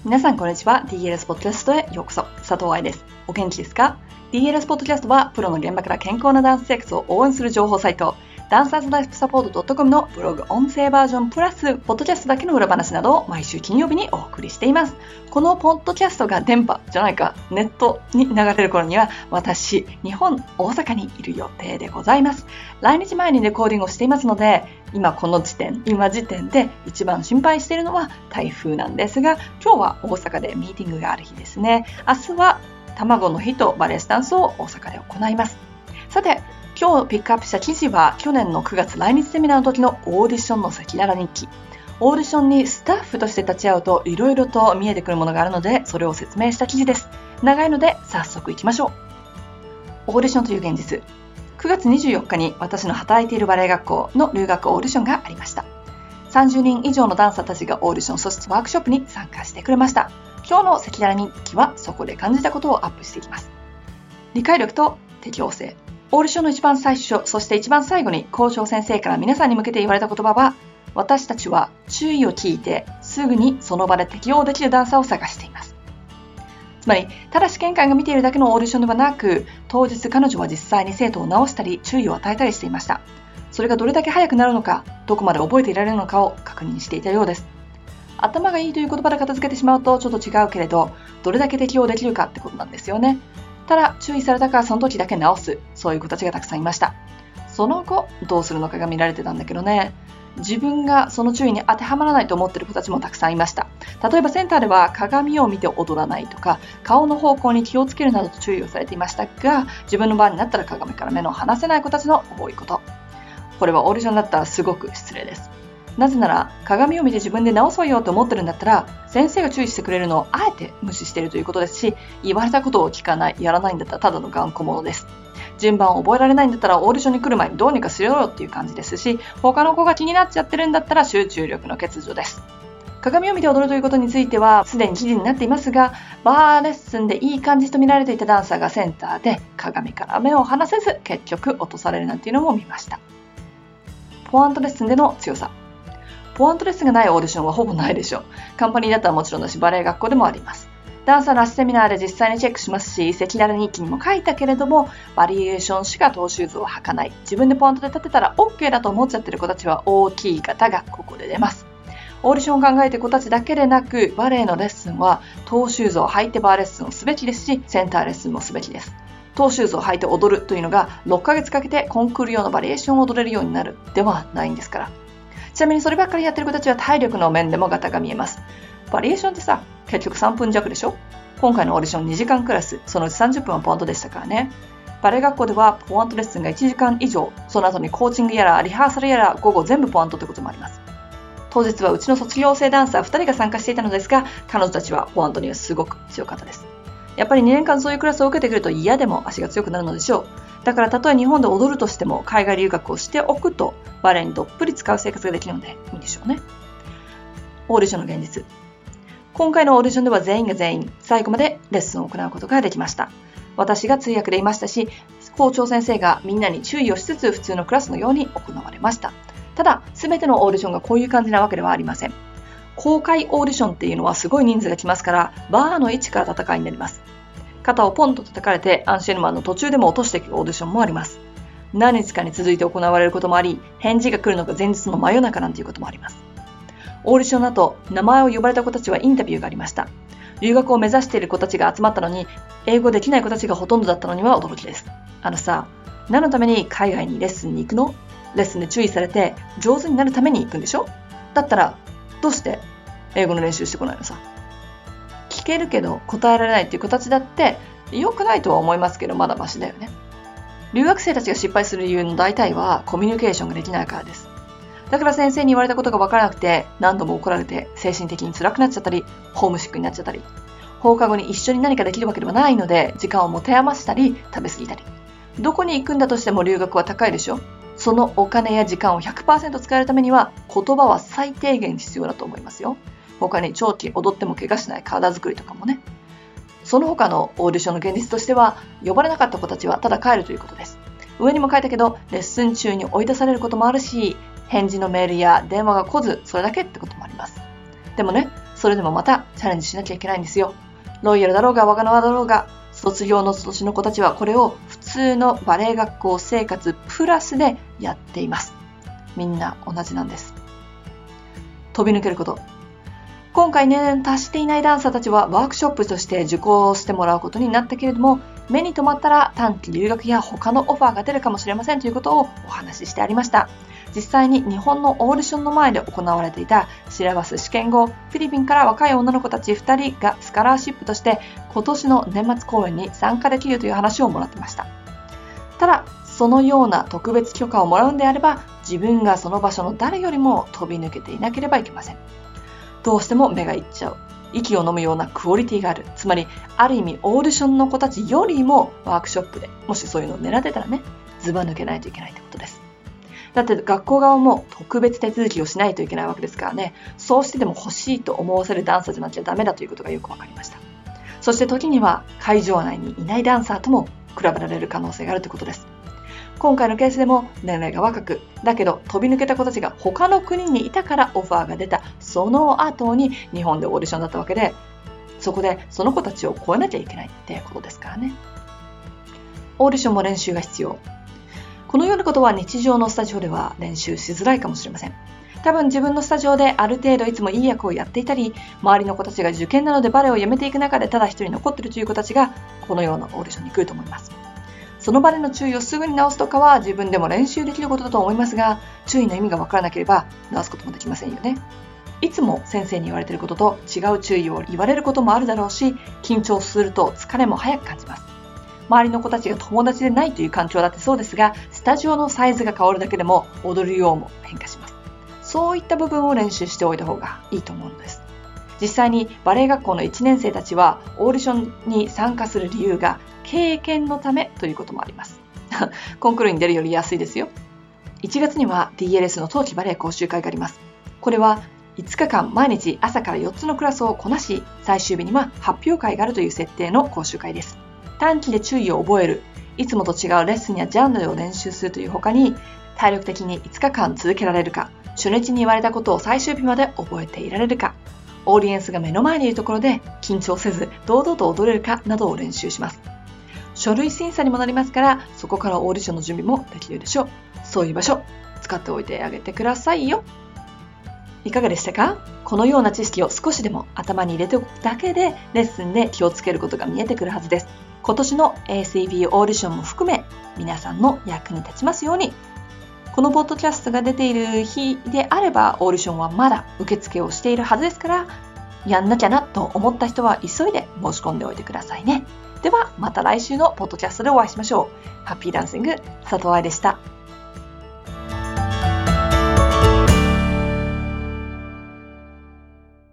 皆さんこんにちは。 DLS ポッドキャストへようこそ。佐藤愛です。お元気ですか？ DLS ポッドキャストはプロの現場から健康なダンス生活を応援する情報サイト、ダンサーズライフサポート .com のブログ音声バージョンプラスポッドキャストだけの裏話などを毎週金曜日にお送りしています。このポッドキャストが電波じゃないかネットに流れる頃には、私日本大阪にいる予定でございます。来日前にレコーディングをしていますので、今時点で一番心配しているのは台風なんですが、今日は大阪でミーティングがある日ですね。明日は卵の日とバレエスタンスを大阪で行います。さて、今日ピックアップした記事は去年の9月来日セミナーの時のオーディションの赤裸々日記。オーディションにスタッフとして立ち会うといろいろと見えてくるものがあるので、それを説明した記事です。長いので早速いきましょう。オーディションという現実。9月24日に私の働いているバレエ学校の留学オーディションがありました。30人以上のダンサーたちがオーディションそしてワークショップに参加してくれました。今日の赤裸々日記はそこで感じたことをアップしていきます。理解力と適応性。オーディションの一番最初、そして一番最後に校長先生から皆さんに向けて言われた言葉は、私たちは注意を聞いてすぐにその場で適応できるダンサーを探しています。つまり、ただ試験官が見ているだけのオーディションではなく、当日彼女は実際に生徒を直したり注意を与えたりしていました。それがどれだけ早くなるのか、どこまで覚えていられるのかを確認していたようです。頭がいいという言葉で片付けてしまうとちょっと違うけれど、どれだけ適応できるかってことなんですよね。ただ注意されたからその時だけ直す、そういう子たちがたくさんいました。その後どうするのかが見られてたんだけどね、自分がその注意に当てはまらないと思っている子たちもたくさんいました。例えばセンターでは鏡を見て踊らないとか、顔の方向に気をつけるなどと注意をされていましたが、自分の番になったら鏡から目の離せない子たちの多いこと。これはオーディションだったらすごく失礼です。なぜなら鏡を見て自分で直そうよと思ってるんだったら、先生が注意してくれるのをあえて無視しているということですし、言われたことを聞かない、やらないんだったらただの頑固者です。順番を覚えられないんだったらオーディションに来る前にどうにかしろよっていう感じですし、他の子が気になっちゃってるんだったら集中力の欠如です。鏡を見て踊るということについてはすでに記事になっていますが、バーレッスンでいい感じと見られていたダンサーがセンターで鏡から目を離せず結局落とされるなんていうのも見ました。ポワントレッスンでの強さ。ポワントレッスンがないオーディションはほぼないでしょう。カンパニーだったらもちろんだし、バレエ学校でもあります。ダンサーのセミナーで実際にチェックしますし、赤裸々日記にも書いたけれども、バリエーションしかトーシューズを履かない、自分でポイントで立てたら OK だと思っちゃってる子たちは大きい方がここで出ます。オーディションを考えている子たちだけでなく、バレエのレッスンはトーシューズを履いてバーレッスンをすべきですし、センターレッスンもすべきです。トーシューズを履いて踊るというのが6ヶ月かけてコンクール用のバリエーションを踊れるようになるではないんですから。ちなみにそればっかりやってる子たちは体力の面でもガタが見えます。バリエーションってさ、結局3分弱でしょ。今回のオーディション2時間クラス、そのうち30分はポイントでしたからね。バレエ学校ではポイントレッスンが1時間以上、その後にコーチングやらリハーサルやら午後全部ポイントってこともあります。当日はうちの卒業生ダンサー2人が参加していたのですが、彼女たちはポイントにはすごく強かったです。やっぱり2年間そういうクラスを受けてくると嫌でも足が強くなるのでしょう。だからたとえ日本で踊るとしても海外留学をしておくとバレエにどっぷり使う生活ができるのでいいんでしょうね。オーディションの現実。今回のオーディションでは全員が全員最後までレッスンを行うことができました。私が通訳でいましたし、校長先生がみんなに注意をしつつ普通のクラスのように行われました。ただ、全てのオーディションがこういう感じなわけではありません。公開オーディションっていうのはすごい人数が来ますから、バーの位置から戦いになります。肩をポンと叩かれてアンシェルマンの途中でも落としていくオーディションもあります。何日かに続いて行われることもあり、返事が来るのが前日の真夜中なんていうこともあります。オーディションの後、名前を呼ばれた子たちはインタビューがありました。留学を目指している子たちが集まったのに、英語できない子たちがほとんどだったのには驚きです。何のために海外にレッスンに行くの？レッスンで注意されて上手になるために行くんでしょ？だったら、どうして英語の練習してこないのさ。聞けるけど答えられないっていう子たちだって良くないとは思いますけど、まだマシだよね。留学生たちが失敗する理由の大体はコミュニケーションができないからです。だから先生に言われたことが分からなくて何度も怒られて精神的に辛くなっちゃったり、ホームシックになっちゃったり、放課後に一緒に何かできるわけではないので時間を持て余したり食べ過ぎたり。どこに行くんだとしても留学は高いでしょ。そのお金や時間を 100% 使えるためには言葉は最低限必要だと思いますよ。他に長期踊っても怪我しない体作りとかもね。その他のオーディションの現実としては、呼ばれなかった子たちはただ帰るということです。上にも書いたけど、レッスン中に追い出されることもあるし、返事のメールや電話が来ず、それだけってこともあります。でもね、 それでもまたチャレンジしなきゃいけないんですよ。ロイヤルだろうがわがままだろうが、卒業の年の子たちはこれを普通のバレエ学校生活プラスでやっています。みんな同じなんです。飛び抜けること。今回年齢達していないダンサーたちはワークショップとして受講してもらうことになったけれども、目に留まったら短期留学や他のオファーが出るかもしれませんということをお話ししてありました。実際に日本のオーディションの前で行われていたシラバス試験後、フィリピンから若い女の子たち2人がスカラーシップとして今年の年末公演に参加できるという話をもらってました。ただ、そのような特別許可をもらうんであれば、自分がその場所の誰よりも飛び抜けていなければいけません。どうしても目がいっちゃう。息を飲むようなクオリティがある。つまり、ある意味オーディションの子たちよりもワークショップで、もしそういうのを狙ってたらね、ずば抜けないといけないってことです。だって学校側も特別手続きをしないといけないわけですからね、そうしてでも欲しいと思わせるダンサーじゃなきゃダメだということがよくわかりました。そして時には会場内にいないダンサーとも比べられる可能性があるということです。今回のケースでも年齢が若く、だけど飛び抜けた子たちが他の国にいたからオファーが出たその後に日本でオーディションだったわけで、そこでその子たちを超えなきゃいけないってことですからね。オーディションも練習が必要。このようなことは日常のスタジオでは練習しづらいかもしれません。多分自分のスタジオである程度いつもいい役をやっていたり、周りの子たちが受験なのでバレエをやめていく中でただ一人残っているという子たちがこのようなオーディションに来ると思います。その場での注意をすぐに直すとかは自分でも練習できることだと思いますが、注意の意味が分からなければ直すこともできませんよね。いつも先生に言われていることと違う注意を言われることもあるだろうし、緊張すると疲れも早く感じます。周りの子たちが友達でないという環境だってそうですが、スタジオのサイズが変わるだけでも踊るようも変化します。そういった部分を練習しておいた方がいいと思うのです。実際にバレエ学校の1年生たちはオーディションに参加する理由が経験のためということもあります。コンクールに出るより安いですよ。1月には DLS の冬季バレエ講習会があります。これは5日間毎日朝から4つのクラスをこなし、最終日には発表会があるという設定の講習会です。短期で注意を覚える、いつもと違うレッスンやジャンルを練習するという他に、体力的に5日間続けられるか、初日に言われたことを最終日まで覚えていられるか、オーディエンスが目の前にいるところで緊張せず堂々と踊れるかなどを練習します。書類審査にもなりますから、そこからオーディションの準備もできるでしょう。そういう場所、使っておいてあげてくださいよ。いかがでしたか？このような知識を少しでも頭に入れておくだけで、レッスンで気をつけることが見えてくるはずです。今年の ACB オーディションも含め、皆さんの役に立ちますように。このポッドキャストが出ている日であれば、オーディションはまだ受付をしているはずですから、やんなきゃなと思った人は急いで申し込んでおいてくださいね。ではまた来週のポッドキャストでお会いしましょう。ハッピーダンシング、佐藤愛でした。